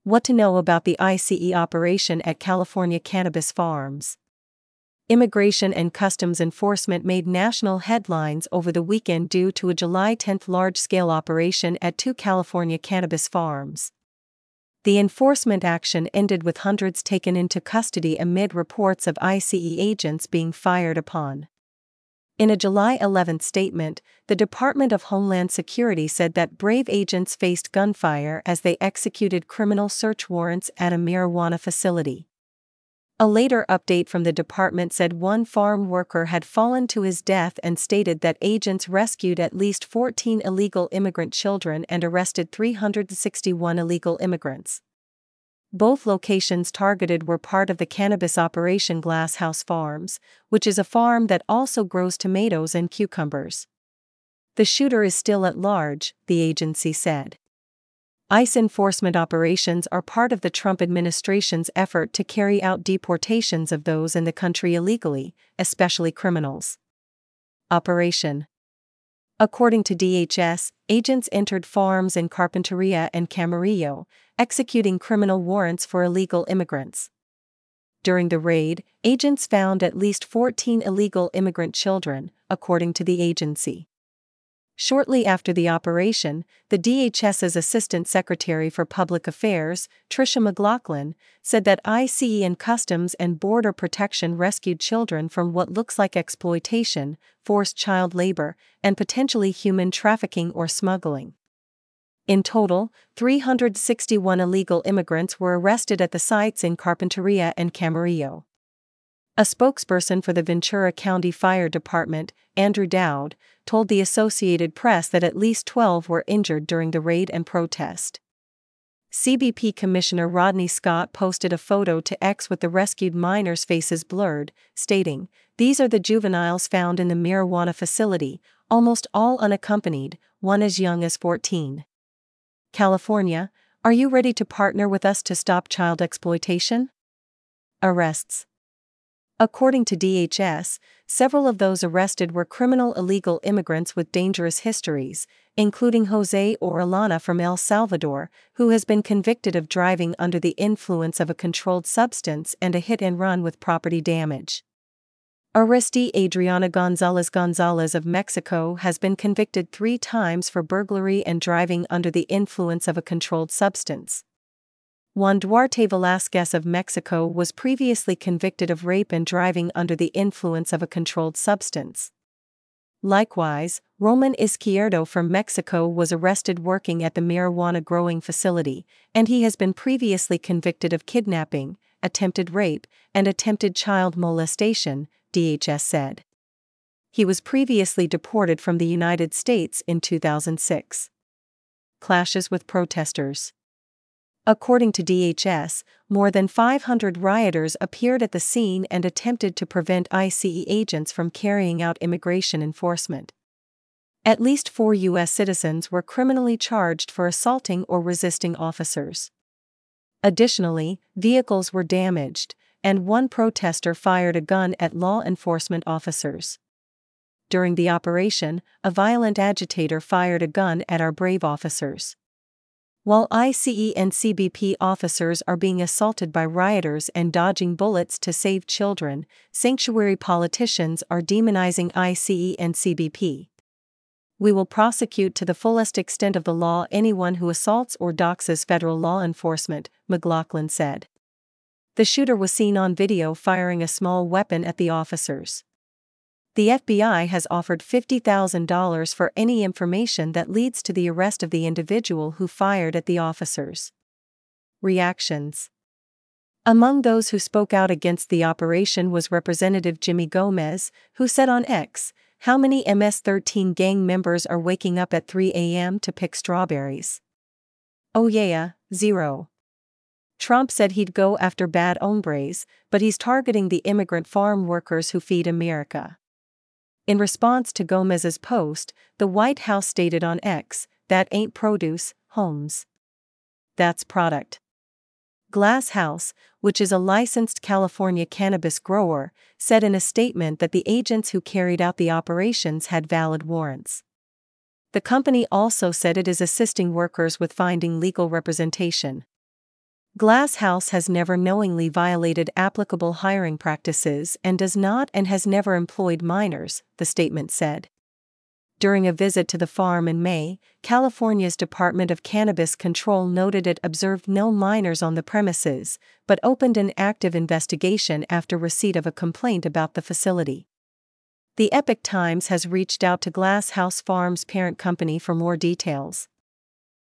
What to know about the ICE operation at California cannabis farms. Immigration and Customs Enforcement made national headlines over the weekend due to a July 10 large-scale operation at 2 California cannabis farms. The enforcement action ended with hundreds taken into custody amid reports of ICE agents being fired upon. In a July 11 statement, the Department of Homeland Security said that brave agents faced gunfire as they executed criminal search warrants at a marijuana facility. A later update from the department said one farm worker had fallen to his death and stated that agents rescued at least 14 illegal immigrant children and arrested 361 illegal immigrants. Both locations targeted were part of the cannabis operation Glass House Farms, which is a farm that also grows tomatoes and cucumbers. The shooter is still at large, the agency said. ICE enforcement operations are part of the Trump administration's effort to carry out deportations of those in the country illegally, especially criminals. Operation. According to DHS, agents entered farms in Carpinteria and Camarillo, executing criminal warrants for illegal immigrants. During the raid, agents found at least 14 illegal immigrant children, according to the agency. Shortly after the operation, the DHS's Assistant Secretary for Public Affairs, Tricia McLaughlin, said that ICE and Customs and Border Protection rescued children from what looks like exploitation, forced child labor, and potentially human trafficking or smuggling. In total, 361 illegal immigrants were arrested at the sites in Carpinteria and Camarillo. A spokesperson for the Ventura County Fire Department, Andrew Dowd, told the Associated Press that at least 12 were injured during the raid and protest. CBP Commissioner Rodney Scott posted a photo to X with the rescued minors' faces blurred, stating, "These are the juveniles found in the marijuana facility, almost all unaccompanied, one as young as 14. California, are you ready to partner with us to stop child exploitation?" Arrests. According to DHS, several of those arrested were criminal illegal immigrants with dangerous histories, including Jose Orellana from El Salvador, who has been convicted of driving under the influence of a controlled substance and a hit-and-run with property damage. Arrestee Adriana Gonzalez of Mexico has been convicted 3 times for burglary and driving under the influence of a controlled substance. Juan Duarte Velázquez of Mexico was previously convicted of rape and driving under the influence of a controlled substance. Likewise, Roman Izquierdo from Mexico was arrested working at the marijuana growing facility, and he has been previously convicted of kidnapping, attempted rape, and attempted child molestation, DHS said. He was previously deported from the United States in 2006. Clashes with protesters. According to DHS, more than 500 rioters appeared at the scene and attempted to prevent ICE agents from carrying out immigration enforcement. At least 4 U.S. citizens were criminally charged for assaulting or resisting officers. Additionally, vehicles were damaged, and one protester fired a gun at law enforcement officers. During the operation, a violent agitator fired a gun at our brave officers. While ICE and CBP officers are being assaulted by rioters and dodging bullets to save children, sanctuary politicians are demonizing ICE and CBP. "We will prosecute to the fullest extent of the law anyone who assaults or doxes federal law enforcement," McLaughlin said. The shooter was seen on video firing a small weapon at the officers. The FBI has offered $50,000 for any information that leads to the arrest of the individual who fired at the officers. Reactions. Among those who spoke out against the operation was Representative Jimmy Gomez, who said on X, "How many MS-13 gang members are waking up at 3 a.m. to pick strawberries? Oh yeah, 0. Trump said he'd go after bad hombres, but he's targeting the immigrant farm workers who feed America." In response to Gomez's post, the White House stated on X, "That ain't produce, Holmes. That's product." Glass House, which is a licensed California cannabis grower, said in a statement that the agents who carried out the operations had valid warrants. The company also said it is assisting workers with finding legal representation. Glass House has never knowingly violated applicable hiring practices and does not and has never employed minors, the statement said. During a visit to the farm in May, California's Department of Cannabis Control noted it observed no minors on the premises, but opened an active investigation after receipt of a complaint about the facility. The Epoch Times has reached out to Glass House Farms' parent company for more details.